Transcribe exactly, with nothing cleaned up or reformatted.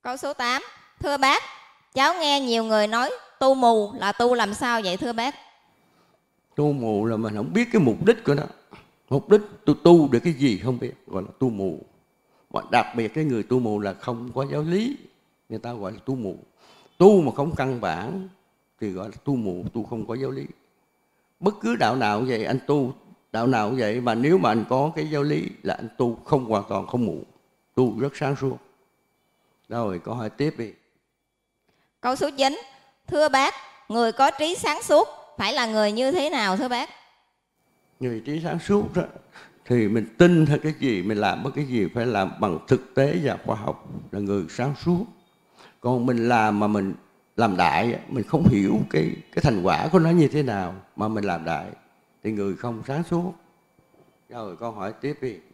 Câu số tám. Thưa bác, cháu nghe nhiều người nói tu mù là tu làm sao vậy thưa bác? Tu mù là mình không biết cái mục đích của nó. Mục đích tôi tu để cái gì không biết, gọi là tu mù. Và đặc biệt cái người tu mù là không có giáo lý, người ta gọi là tu mù. Tu mà không căn bản thì gọi là tu mù, tu không có giáo lý. Bất cứ đạo nào cũng vậy, anh tu đạo nào cũng vậy, mà nếu mà anh có cái giáo lý là anh tu không hoàn toàn không mù, tu rất sáng suốt. Rồi câu hỏi tiếp đi. Câu số chín. Thưa bác, người có trí sáng suốt phải là người như thế nào thưa bác? Người trí sáng suốt đó thì mình tin theo cái gì, mình làm bất cái gì phải làm bằng thực tế và khoa học là người sáng suốt. Còn mình làm mà mình làm đại, mình không hiểu cái cái thành quả của nó như thế nào mà mình làm đại thì người không sáng suốt. Rồi câu hỏi tiếp đi.